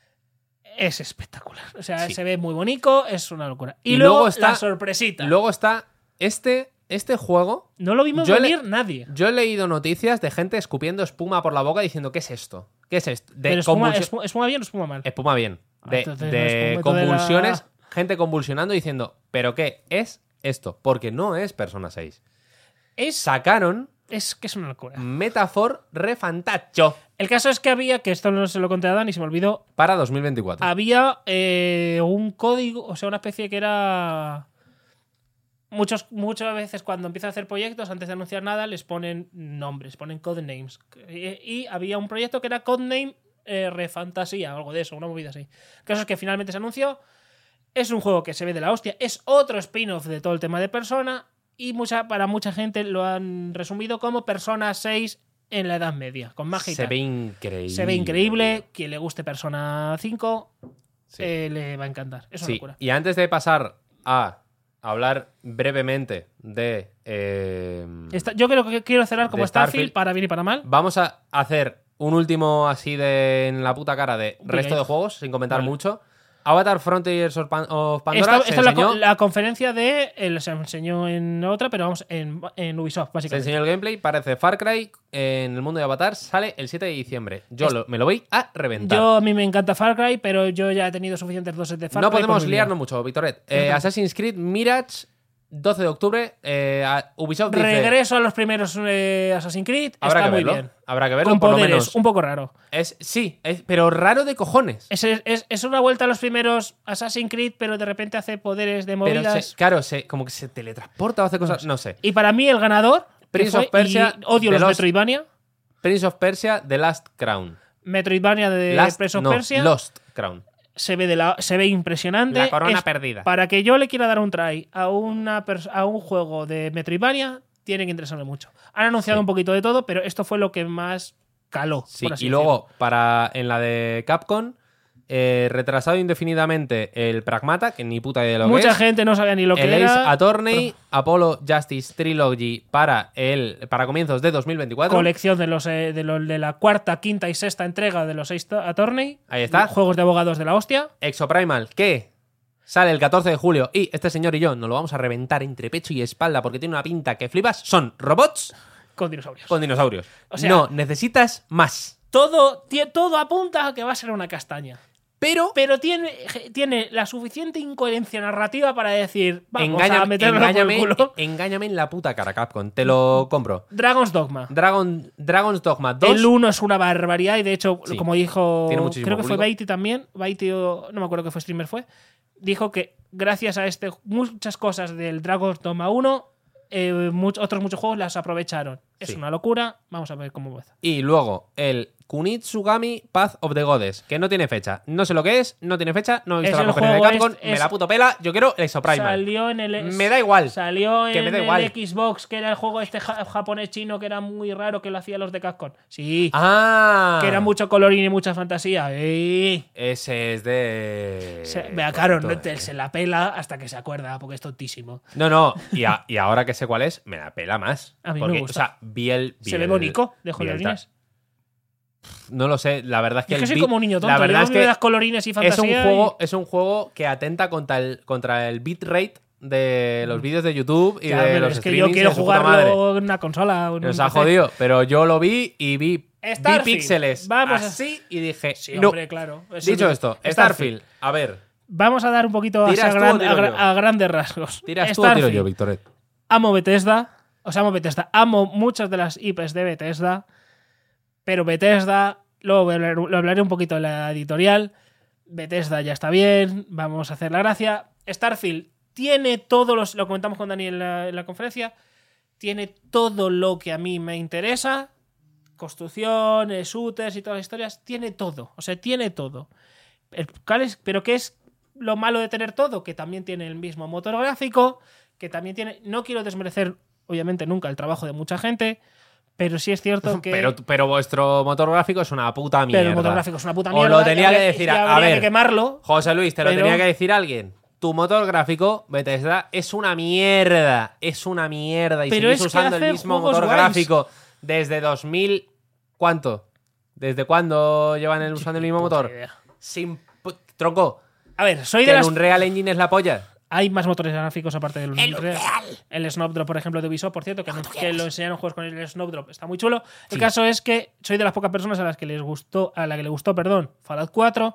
Es espectacular. O sea, Sí. se ve muy bonito, es una locura. Y, Y luego, luego está- la sorpresita. Luego está este, este juego. no lo vimos yo le- venir nadie. Yo he leído noticias de gente escupiendo espuma por la boca diciendo, ¿qué es esto? ¿Qué es esto? De Pero espuma, convulsi- espuma, espuma bien o espuma mal. espuma bien. Ah, De, entonces de no es como de la- convulsiones, gente convulsionando diciendo, ¿pero qué es esto? Porque no es Persona seis. Es, Sacaron es que es una locura. Metafor Refantacho. El caso es que había, que esto no se lo conté a Dan y se me olvidó, Para dos mil veinticuatro. había eh, un código, o sea, una especie que era... Muchos, muchas veces cuando empiezan a hacer proyectos, antes de anunciar nada, les ponen nombres, ponen codenames. Y, y había un proyecto que era Codename eh, Refantasía, o algo de eso, una movida así. El caso es que finalmente se anunció. Es un juego que se ve de la hostia. Es otro spin-off de todo el tema de Persona. Y mucha, para mucha gente lo han resumido como Persona seis en la Edad Media, con magia y Se tal. ve increíble. Se ve increíble. Quien le guste Persona cinco Sí. eh, le va a encantar. Es una Sí, locura. y antes de pasar a hablar brevemente de... eh, Esta- yo creo que quiero cerrar como de Starfield, Starfield. para bien y para mal. Vamos a hacer un último así de en la puta cara de Venga, resto de hijo. juegos, sin comentar Vale. mucho. Avatar Frontiers of Pan- of Pandora Esta, se esta es la, enseñó, co- la conferencia de. El, se enseñó en otra, pero vamos, en, en Ubisoft, se básicamente. enseñó el gameplay, parece Far Cry en el mundo de Avatar, sale el siete de diciembre. Yo Es- lo- me lo voy a reventar. Yo a mí me encanta Far Cry, pero yo ya he tenido suficientes dosis de Far no Cry. por podemos mi vida. liarnos mucho, Victoret. Eh, Ujú. Assassin's Creed Mirage, doce de octubre. Eh, a- Ubisoft dice... Regreso a los primeros eh, Assassin's Creed. Habrá está que muy verlo. bien. Habrá que verlo, Con por lo poderes, menos. un poco raro. Es, sí, es- pero raro de cojones. Es, es, es una vuelta a los primeros Assassin's Creed, pero de repente hace poderes de Pero movidas. se- claro, se, como que se teletransporta o hace cosas. No sé. Y para mí el ganador. que Prince fue- of Persia, y odio The los Lost- Metroidvania. Prince of Persia, The Last Crown. Metroidvania de Last, Prince of no, Persia. Lost Crown. Se ve, de la, se ve impresionante. La corona Es- perdida. Para que yo le quiera dar un try a, una pers- a un juego de Metroidvania, tiene que interesarme mucho. Han anunciado Sí. un poquito de todo, pero esto fue lo que más caló. Sí, por así y luego, para en la de Capcom, eh, retrasado indefinidamente el Pragmata, que ni puta idea de lo decirlo. que Mucha es. gente no sabía ni lo que El Ace era. Attorney, Apollo Justice Trilogy para el para comienzos de dos mil veinticuatro. Colección de los eh, de, los de la cuarta, quinta y sexta entrega de los Ace Attorney. Ahí está. Juegos de abogados de la hostia. Exoprimal, que sale el catorce de julio y este señor y yo nos lo vamos a reventar entre pecho y espalda porque tiene una pinta que flipas. Son robots Con dinosaurios. con dinosaurios. O sea- no, necesitas más. Todo, tie- todo apunta a que va a ser una castaña. Pero Pero tiene, tiene la suficiente incoherencia narrativa para decir, vamos engáñame, a meterlo por engáñame, el culo. engáñame en la puta cara, Capcom. Te lo compro. Dragon's Dogma. Dragon, Dragon's Dogma dos. El uno es una barbaridad y de hecho, Sí. como dijo, Tiene muchísimo creo que fue público. Baiti también, Baiti o no me acuerdo qué fue streamer fue, dijo que gracias a este muchas cosas del Dragon's Dogma uno, eh, much- otros muchos juegos las aprovecharon. Es Sí. una locura, vamos a ver cómo va. Y luego el Kunitsugami Path of the Goddess, que no tiene fecha. No sé lo que es, no tiene fecha, no he visto Es la el conferencia de juego Capcom, este- me es- la puto pela, yo quiero el Exoprimal. Salió en el Me da igual, Salió que en me da el igual. Xbox, que era el juego este ja- japonés chino que era muy raro, que lo hacían los de Capcom. Sí. Ah, Que era mucho colorín y mucha fantasía. ¡Eh! ese es de... Se, vea, claro, no Tonto, te- eh. se la pela hasta que se acuerda, porque es tontísimo. No, no, y, a- y ahora que sé cuál es, me la pela más. A mí me porque, gusta. O sea, vi el... vi Se ve el- bonito, de vi el colorines. tra- No lo sé, la verdad es que Es que el soy beat- como un niño tonto. La verdad yo es me que das colorines y es fantasía. un, y- juego, es un juego que atenta contra el, contra el bitrate de los vídeos de YouTube y Ya, de pero los es que yo streamings quiero de su puta madre. jugarlo en una consola. o en Nos un ha P C. jodido, pero yo lo vi y vi, vi Starfield. píxeles Vamos a- así y dije, Sí, no. hombre, claro. Eso Dicho es- esto, Starfield, a ver, Vamos a dar un poquito así ¿Tiras a, tú gran- o tiro a gra- yo? a grandes rasgos. tiras tú o tiro Starfield. yo, Victoret. Amo Bethesda. O sea, amo Bethesda. Amo muchas de las I Pes de Bethesda. Pero Bethesda, luego voy a hablar- lo hablaré un poquito en la editorial. Bethesda ya está bien. Vamos a hacer la gracia. Starfield tiene todos los. Lo comentamos con Dani en la, en la conferencia. Tiene todo lo que a mí me interesa. Construcción, eh, shooters y todas las historias. Tiene todo. O sea, tiene todo. El- ¿cuál es- pero ¿qué es lo malo de tener todo? Que también tiene el mismo motor gráfico. Que también tiene. No quiero desmerecer, obviamente, nunca el trabajo de mucha gente. Pero sí es cierto que. Pero, pero vuestro motor gráfico es una puta mierda. Pero el motor gráfico es una puta Os mierda. lo tenía y habría- que decir, y a- a habría ver. que quemarlo. José Luis, te lo Pero- tenía que decir alguien. Tu motor gráfico, Bethesda, es una mierda. Es una mierda. Y Pero seguís es que usando el hace mismo juegos motor guays. gráfico desde dos mil. ¿Cuánto? ¿Desde cuándo llevan el- usando el mismo Puta motor? idea. Sin pu- tronco. A ver, soy Que de el las. Unreal Engine es la polla. Hay más motores gráficos aparte del Unreal. El Snowdrop, por ejemplo, de Ubisoft, por cierto, que, no- que lo enseñaron juegos con el Snowdrop. Está muy chulo. El Sí. caso es que soy de las pocas personas a las que les gustó, a la que le gustó, perdón, Fallout cuatro.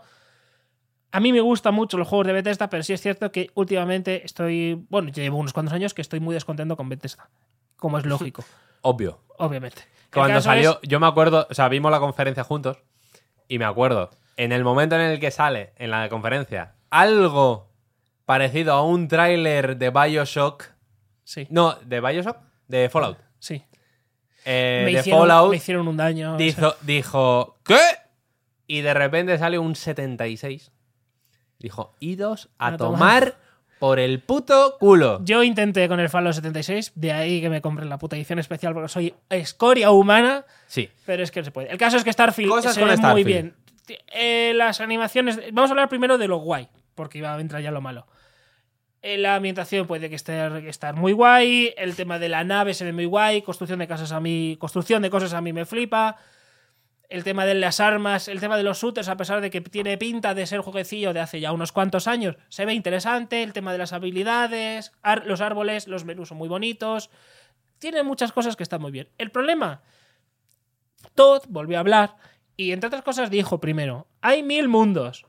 A mí me gustan mucho los juegos de Bethesda, pero sí es cierto que últimamente estoy. Bueno, llevo unos cuantos años que estoy muy descontento con Bethesda. Como es lógico, Obvio. obviamente. Cuando caso salió, es- yo me acuerdo, o sea, vimos la conferencia juntos y me acuerdo, en el momento en el que sale en la conferencia algo parecido a un tráiler de BioShock, Sí, no, de BioShock, de Fallout, sí. eh, Me de hicieron, Fallout, me hicieron un daño. dijo, dijo, ¿qué? Y de repente sale un setenta y seis. Dijo, idos a, A tomar, tomar. por el puto culo. Yo intenté con el Fallout setenta y seis, de ahí que me compré la puta edición especial porque soy escoria humana, Sí. pero es que no se puede. El caso es que Starfield Cosas se con ve muy Starfield. bien. Eh, las animaciones... Vamos a hablar primero de lo guay, porque iba a entrar ya lo malo. Eh, la ambientación puede que esté estar muy guay, el tema de la nave se ve muy guay, construcción de casas a mí, construcción de cosas a mí me flipa. El tema de las armas, el tema de los shooters, a pesar de que tiene pinta de ser jueguecillo de hace ya unos cuantos años, se ve interesante. El tema de las habilidades, ar- los árboles, los menús son muy bonitos. Tiene muchas cosas que están muy bien. El problema, Todd volvió a hablar y entre otras cosas dijo primero, hay mil mundos.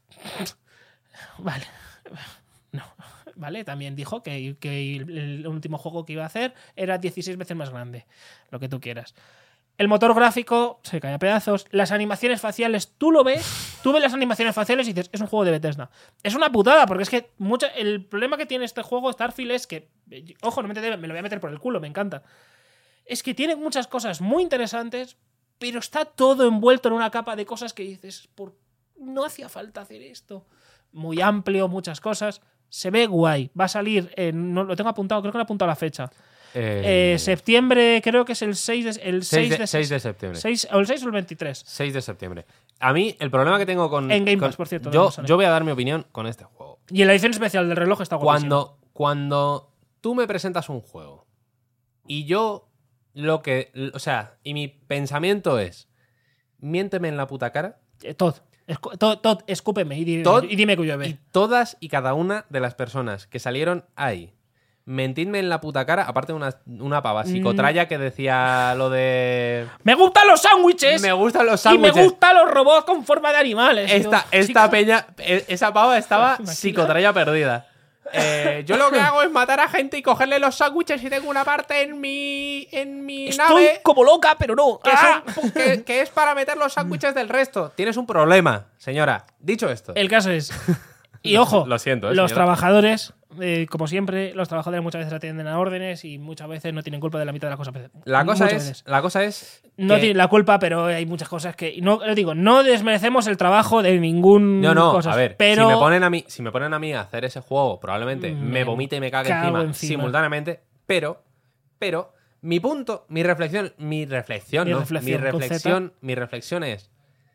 Vale. No. Vale, también dijo que, que el, el último juego que iba a hacer era dieciséis veces más grande. Lo que tú quieras. El motor gráfico se cae a pedazos. Las animaciones faciales, tú lo ves, tú ves las animaciones faciales y dices, es un juego de Bethesda. Es una putada, porque es que mucha, el problema que tiene este juego, Starfield, es que, ojo, no me, te- me lo voy a meter por el culo, me encanta. Es que tiene muchas cosas muy interesantes, pero está todo envuelto en una capa de cosas que dices, por, no hacía falta hacer esto. Muy amplio, muchas cosas. Se ve guay. Va a salir, eh, no lo tengo apuntado, creo que lo he apuntado a la fecha. Eh, Eh, septiembre, creo que es el seis de, el seis, seis de, de, seis de septiembre. seis o el seis o el veintitrés. seis de septiembre. A mí, el problema que tengo con. En Game con- Pass, por cierto, Yo, donde sale. yo voy a dar mi opinión con este juego. Y en la edición especial del reloj está guapísimo. Cuando, cuando tú me presentas un juego y yo lo que. O sea, y mi pensamiento es: miénteme en la puta cara. Eh, Todd, escu- Todd, Todd, escúpeme y, di- Todd y dime que llueve. Y todas y cada una de las personas que salieron ahí, mentidme en la puta cara, aparte de una, una pava psicotraya que decía lo de. ¡Me gustan los sándwiches! Me gustan los ¡Y sándwiches. me gustan los robots con forma de animales! Esta, Digo, esta chico, peña, e- esa pava estaba Imagina. psicotraya perdida. Eh, yo lo que hago es matar a gente y cogerle los sándwiches y tengo una parte en mi en mi Estoy nave como loca, pero no. que, ¡Ah! son- que- que es para meter los sándwiches del resto. Tienes un problema, señora. Dicho esto. El caso es... Y ojo, Lo siento, eh, los señora. trabajadores, eh, como siempre, los trabajadores muchas veces atienden a órdenes y muchas veces no tienen culpa de la mitad de las cosas. La cosa Muchas es, veces. la cosa es No que- tienen la culpa, pero hay muchas cosas que... y No, lo digo, no desmerecemos el trabajo de ningún... No, no, cosas, a ver, pero... si me ponen a mí, si me ponen a mí a hacer ese juego, probablemente Me me vomite y me cague cago encima, encima. simultáneamente, pero, pero, mi punto, mi reflexión, mi reflexión, Mi ¿no? reflexión, mi con reflexión, mi reflexión es,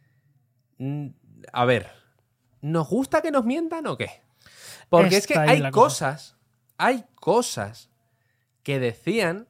mm, a ver, ¿nos gusta que nos mientan o qué? Porque es que Está ahí hay la cosa. cosas, hay cosas que decían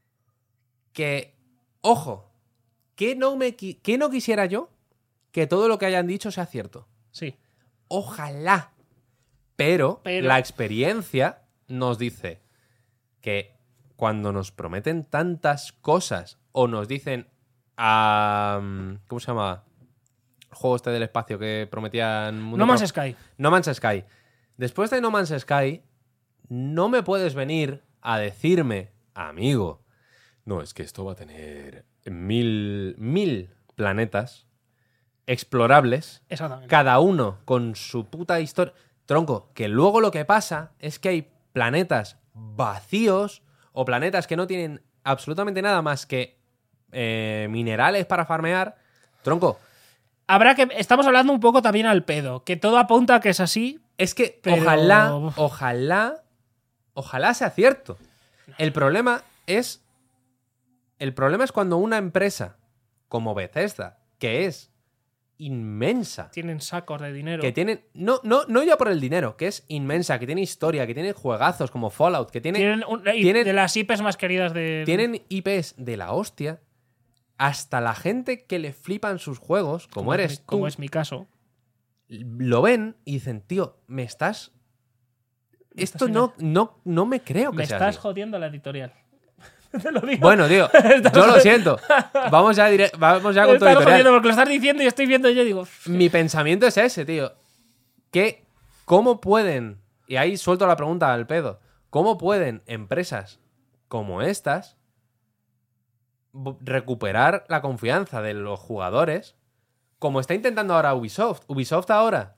que, ojo, que no me, qui- que no quisiera yo que todo lo que hayan dicho sea cierto. Sí. Ojalá. Pero, Pero- la experiencia nos dice que cuando nos prometen tantas cosas o nos dicen a... ¿Cómo se llama? El juego este del espacio que prometían... mundo No Man's pro- Sky. No Man's Sky. Después de No Man's Sky, no me puedes venir a decirme, amigo, no, es que esto va a tener mil, mil planetas explorables, Exactamente. cada uno con su puta historia. Tronco, que luego lo que pasa es que hay planetas vacíos o planetas que no tienen absolutamente nada más que eh, minerales para farmear. Tronco, Habrá que... Estamos hablando un poco también al pedo, que todo apunta a que es así. es que Pero- ojalá, ojalá, ojalá sea cierto. El problema es... El problema es cuando una empresa como Bethesda, que es inmensa, Tienen sacos de dinero. que tienen... No, no, no ya por el dinero, que es inmensa, que tiene historia, que tiene juegazos como Fallout, que tiene... Tienen, un- y tienen- de las I Pes más queridas de... Tienen I Pes de la hostia. Hasta la gente que le flipan sus juegos, como, es eres mi- tú, Como es mi caso. lo ven y dicen, tío, me estás... Me Esto estás no, no, no me creo que Me sea estás así. jodiendo la editorial. Te lo digo. Bueno, tío, yo lo siento. Vamos ya, dire- vamos ya Me con tu estás editorial. jodiendo porque lo estás diciendo y estoy viendo y yo digo... Mi pensamiento es ese, tío. Que, ¿cómo pueden, y ahí suelto la pregunta al pedo, cómo pueden empresas como estas recuperar la confianza de los jugadores, como está intentando ahora Ubisoft. Ubisoft ahora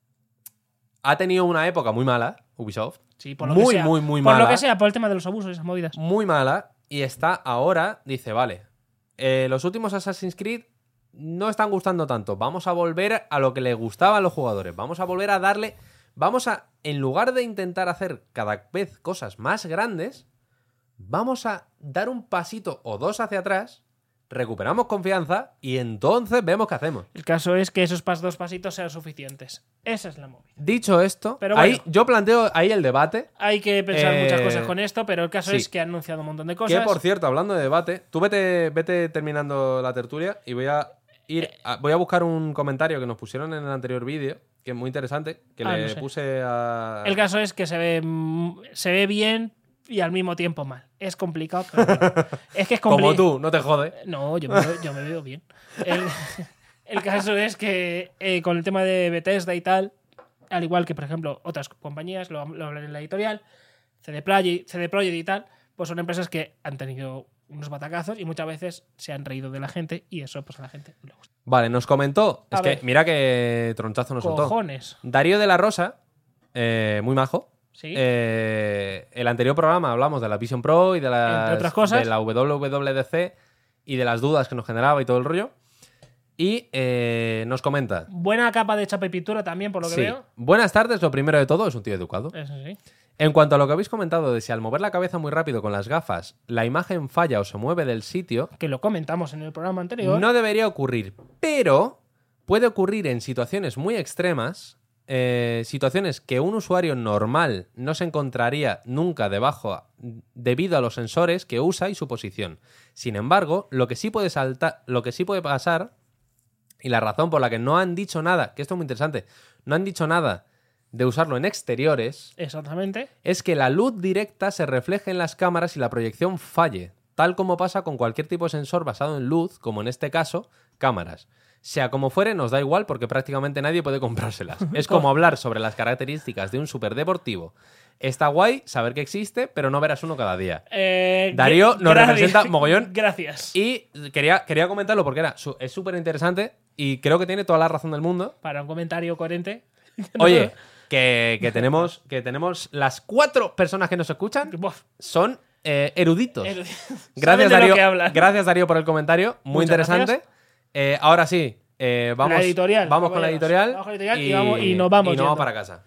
ha tenido una época muy mala, Ubisoft. Sí, por lo muy, que sea. muy, muy por mala. Por lo que sea, por el tema de los abusos y esas movidas. Muy mala. Y está ahora, dice, vale, eh, los últimos Assassin's Creed no están gustando tanto. Vamos a volver a lo que les gustaba a los jugadores. Vamos a volver a darle... Vamos a, en lugar de intentar hacer cada vez cosas más grandes, vamos a dar un pasito o dos hacia atrás, recuperamos confianza y entonces vemos qué hacemos. El caso es que esos pas dos pasitos sean suficientes. Esa es la movida. Dicho esto, pero bueno, ahí, yo planteo ahí el debate. Hay que pensar eh, muchas cosas con esto, pero el caso sí. es que ha anunciado un montón de cosas. Que, por cierto, hablando de debate, tú vete, vete terminando la tertulia y voy a ir a, voy a buscar un comentario que nos pusieron en el anterior vídeo, que es muy interesante, que ah, le no sé. puse a... El caso es que se ve, se ve bien y al mismo tiempo mal. Es complicado, pero bueno. Es que es complicado. Como tú, no te jode. No, yo me veo, yo me veo bien. El, el caso es que eh, con el tema de Bethesda y tal, al igual que, por ejemplo, otras compañías, lo, lo hablaré en la editorial, C D Projekt, C D Projekt y tal, pues son empresas que han tenido unos batacazos y muchas veces se han reído de la gente y eso pues a la gente le gusta. Vale, nos comentó. A es ver. que mira que tronchazo nos soltó. Cojones. Darío de la Rosa, eh, muy majo. Sí. Eh, el anterior programa hablamos de la Vision Pro y de, las, Entre otras cosas. de la W W D C y de las dudas que nos generaba y todo el rollo. Y eh, nos comenta. Buena capa de chapa y pintura también, por lo que Sí. veo. Buenas tardes, lo primero de todo, es un tío educado. Eso sí. En cuanto a lo que habéis comentado de si al mover la cabeza muy rápido con las gafas la imagen falla o se mueve del sitio, Que lo comentamos en el programa anterior. no debería ocurrir, pero puede ocurrir en situaciones muy extremas, eh, situaciones que un usuario normal no se encontraría nunca debajo debido a los sensores que usa y su posición. Sin embargo, lo que sí puede saltar, lo que sí puede pasar, y la razón por la que no han dicho nada, que esto es muy interesante, no han dicho nada de usarlo en exteriores, Exactamente. es que la luz directa se refleje en las cámaras y la proyección falle, tal como pasa con cualquier tipo de sensor basado en luz, como en este caso, cámaras. Sea como fuere, nos da igual porque prácticamente nadie puede comprárselas. Es como hablar sobre las características de un superdeportivo. Está guay saber que existe, pero no verás uno cada día. Eh, Darío nos gracias. representa mogollón. Gracias. Y quería, quería comentarlo porque era, su- es súper interesante y creo que tiene toda la razón del mundo. Para un comentario coherente. Oye, que, que, tenemos, que tenemos las cuatro personas que nos escuchan Buf. son eh, eruditos. Saben Gracias, de lo Darío. que hablan. Gracias, Darío, por el comentario. Muy Muchas interesante. gracias. Eh, ahora sí, eh, vamos, La editorial, vamos con la caballeros. editorial. Vamos con la editorial y vamos- y nos vamos y nos vamos yendo. para casa.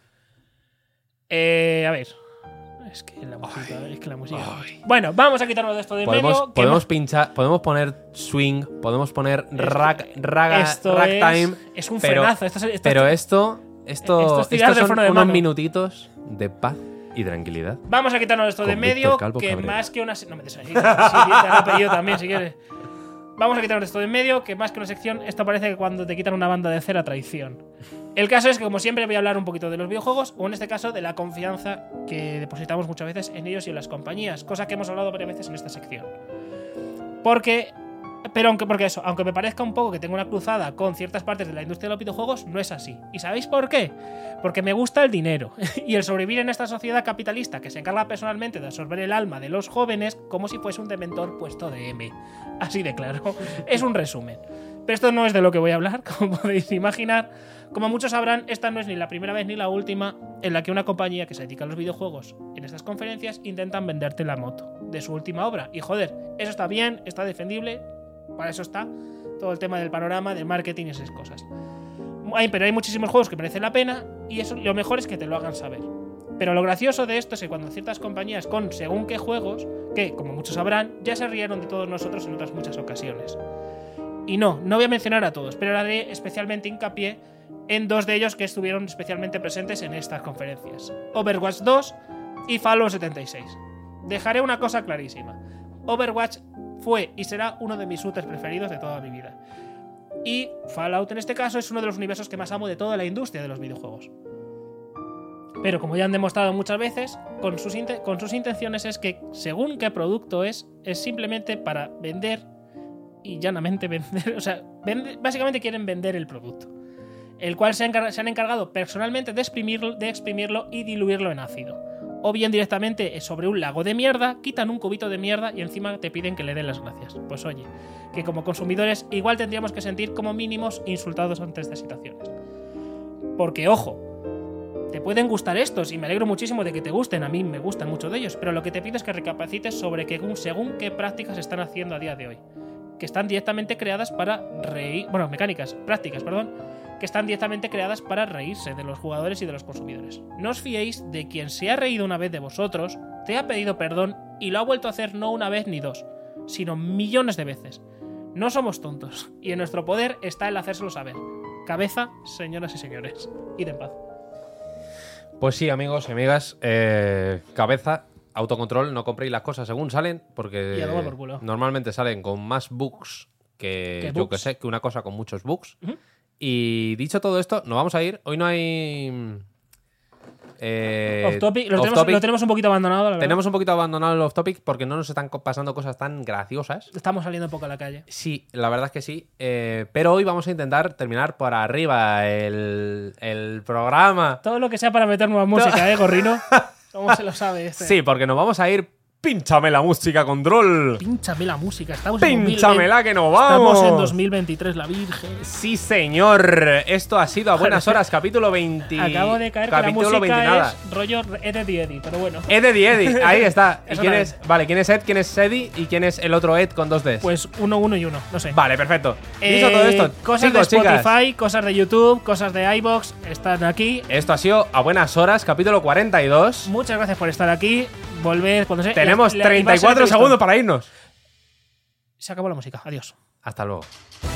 Eh, a ver. Es que la música. Es que la música. Bueno, vamos a quitarnos de esto de en Podemos, medio. que podemos hemos- pinchar, podemos poner swing, podemos poner rack, raga, esto ragtime. es, es un pero, frenazo. Esto es, esto pero es- esto, esto, Esto es tirar estos del son freno de unos mano. minutitos de paz y tranquilidad. Vamos a quitarnos esto de Con medio. Víctor Calvo Que Cabrera. más que una. se- No me des ahí. Sí, te han apellido también, si quieres. Vamos a quitarnos esto de en medio. Que más que una sección, esto parece que cuando te quitan una banda de cera traición. El caso es que, como siempre, voy a hablar un poquito de los videojuegos, o en este caso, de la confianza que depositamos muchas veces en ellos y en las compañías, cosa que hemos hablado varias veces en esta sección. Porque, pero aunque, porque eso, aunque me parezca un poco que tengo una cruzada con ciertas partes de la industria de los videojuegos, no es así. ¿Y sabéis por qué? Porque me gusta el dinero y el sobrevivir en esta sociedad capitalista que se encarga personalmente de absorber el alma de los jóvenes como si fuese un dementor puesto de M. Así de claro. Es un resumen. Pero esto no es de lo que voy a hablar, como podéis imaginar. Como muchos sabrán, esta no es ni la primera vez ni la última en la que una compañía que se dedica a los videojuegos en estas conferencias intentan venderte la moto de su última obra. Y joder, eso está bien, está defendible, para eso está todo el tema del panorama, del marketing y esas cosas. Hay, pero hay muchísimos juegos que merecen la pena y eso lo mejor es que te lo hagan saber. Pero lo gracioso de esto es que cuando ciertas compañías con según qué juegos, que como muchos sabrán, ya se rieron de todos nosotros en otras muchas ocasiones. Y no, no voy a mencionar a todos, pero haré especialmente hincapié en dos de ellos que estuvieron especialmente presentes en estas conferencias: Overwatch dos y Fallout setenta y seis. Dejaré una cosa clarísima: Overwatch fue y será uno de mis shooters preferidos de toda mi vida. Y Fallout, en este caso, es uno de los universos que más amo de toda la industria de los videojuegos. Pero como ya han demostrado muchas veces, con sus, con sus intenciones es que, según qué producto es, es simplemente para vender y llanamente vender. O sea, vende, básicamente quieren vender el producto, el cual se han, se han encargado personalmente de exprimirlo, de exprimirlo y diluirlo en ácido. o bien directamente sobre un lago de mierda, quitan un cubito de mierda y encima te piden que le den las gracias. Pues oye, que como consumidores igual tendríamos que sentir como mínimos insultados ante estas situaciones. Porque, ojo, te pueden gustar estos y me alegro muchísimo de que te gusten, a mí me gustan mucho de ellos, pero lo que te pido es que recapacites sobre que según qué prácticas están haciendo a día de hoy, que están directamente creadas para reír, bueno, mecánicas, prácticas, perdón, que están directamente creadas para reírse de los jugadores y de los consumidores. No os fiéis de quien se ha reído una vez de vosotros, te ha pedido perdón y lo ha vuelto a hacer no una vez ni dos, sino millones de veces. No somos tontos y en nuestro poder está el hacérselo saber. Cabeza, señoras y señores. Id en paz. Pues sí, amigos y amigas, eh, cabeza, autocontrol, no compréis las cosas según salen, porque Y a tomar por culo. normalmente salen con más bugs que, ¿Qué yo bugs? que sé, que una cosa con muchos bugs. Ujú. Y dicho todo esto, nos vamos a ir. Hoy no hay... Eh, Off topic, lo, off tenemos, topic. lo tenemos un poquito abandonado, la verdad. Tenemos un poquito abandonado el off topic porque no nos están co- pasando cosas tan graciosas. Estamos saliendo un poco a la calle. Sí, la verdad es que sí. Eh, pero hoy vamos a intentar terminar por arriba el, el programa. Todo lo que sea para meter nueva música, ¿eh, Gorrino? ¿Cómo se lo sabe este? Sí, porque nos vamos a ir. Pínchame la música, control. Pínchame la música. Estamos en Pínchamela que nos vamos. Estamos en dos mil veintitrés, la Virgen. Sí, señor. Esto ha sido a buenas horas, capítulo veinte. Acabo de caer que la capítulo música veinte nada. es rollo Eddie Eddie, pero bueno. Eddie Eddie, ahí está. ¿Y Eso quién no es? Vale, ¿quién es Ed? ¿Quién es Eddie? ¿Y quién es el otro Ed con dos Ds? Pues uno, uno y uno, no sé. Vale, perfecto. Eh, Dicho todo esto, cosas chicos, de Spotify, chicas, cosas de YouTube, cosas de iVoox, están aquí. esto ha sido a buenas horas, capítulo cuarenta y dos. Muchas gracias por estar aquí. Volved cuando sea. Tenemos La- la- treinta y va a ser cuatro previsto. segundos para irnos. Se acabó la música. Adiós. Hasta luego.